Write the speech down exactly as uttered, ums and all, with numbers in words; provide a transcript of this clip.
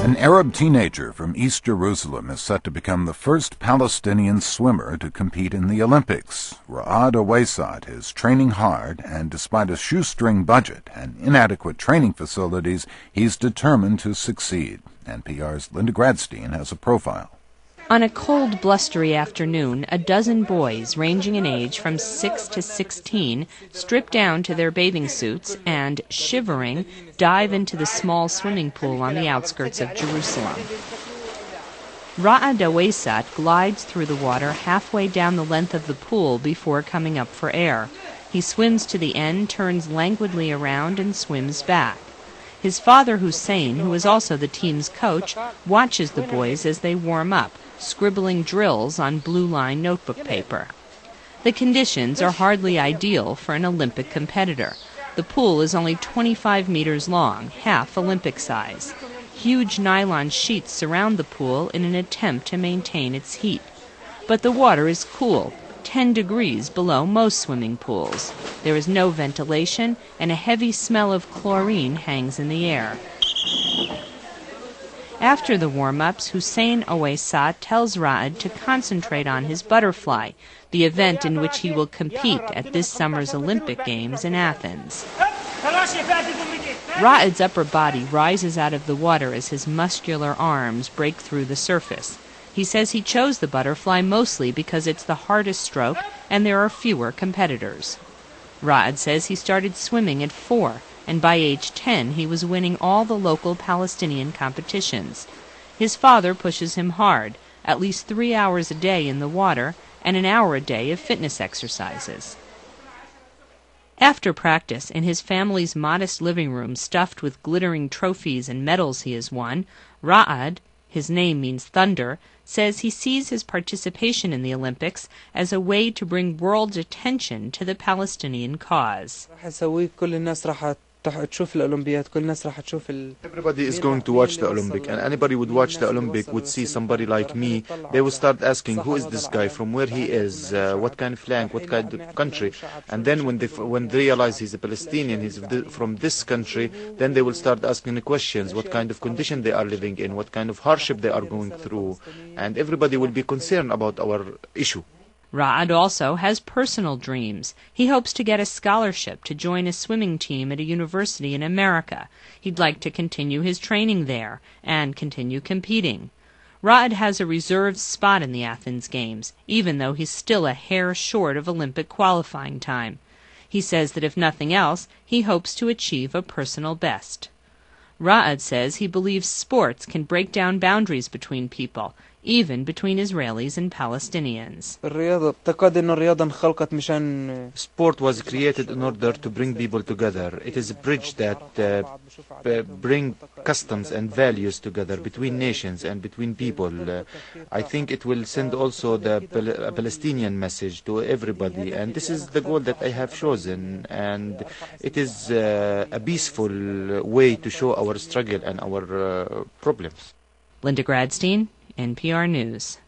An Arab teenager from East Jerusalem is set to become the first Palestinian swimmer to compete in the Olympics. Ra'ad Awaysat is training hard, and despite a shoestring budget and inadequate training facilities, he's determined to succeed. N P R's Linda Gradstein has a profile. On a cold, blustery afternoon, a dozen boys, ranging in age from six to sixteen, strip down to their bathing suits and, shivering, dive into the small swimming pool on the outskirts of Jerusalem. Ra'ad Awaysat glides through the water halfway down the length of the pool before coming up for air. He swims to the end, turns languidly around, and swims back. His father, Hussein, who is also the team's coach, watches the boys as they warm up, scribbling drills on blue-line notebook paper. The conditions are hardly ideal for an Olympic competitor. The pool is only twenty-five meters long, half Olympic size. Huge nylon sheets surround the pool in an attempt to maintain its heat. But the water is cool, ten degrees below most swimming pools. There is no ventilation, and a heavy smell of chlorine hangs in the air. After the warm-ups, Hussein Awaysat tells Ra'ad to concentrate on his butterfly, the event in which he will compete at this summer's Olympic Games in Athens. Ra'ad's upper body rises out of the water as his muscular arms break through the surface. He says he chose the butterfly mostly because it's the hardest stroke and there are fewer competitors. Ra'ad says he started swimming at four, and by age ten he was winning all the local Palestinian competitions. His father pushes him hard, at least three hours a day in the water and an hour a day of fitness exercises. After practice, in his family's modest living room stuffed with glittering trophies and medals he has won, Ra'ad, his name means thunder, says he sees his participation in the Olympics as a way to bring world attention to the Palestinian cause. Everybody is going to watch the Olympic, and anybody would watch the Olympic would see somebody like me. They would start asking, who is this guy, from where he is, uh, what kind of flank, what kind of country. And then when they when they realize he's a Palestinian, he's from this country, then they will start asking the questions, what kind of condition they are living in, what kind of hardship they are going through, and everybody will be concerned about our issue. Ra'ad also has personal dreams. He hopes to get a scholarship to join a swimming team at a university in America. He'd like to continue his training there and continue competing. Ra'ad has a reserved spot in the Athens Games, even though he's still a hair short of Olympic qualifying time. He says that if nothing else, he hopes to achieve a personal best. Ra'ad says he believes sports can break down boundaries between people, even between Israelis and Palestinians. Sport was created in order to bring people together. It is a bridge that uh, brings customs and values together between nations and between people. Uh, I think it will send also the Pal- Palestinian message to everybody, and this is the goal that I have chosen, and it is uh, a peaceful way to show our struggle and our uh, problems. Linda Gradstein, N P R News.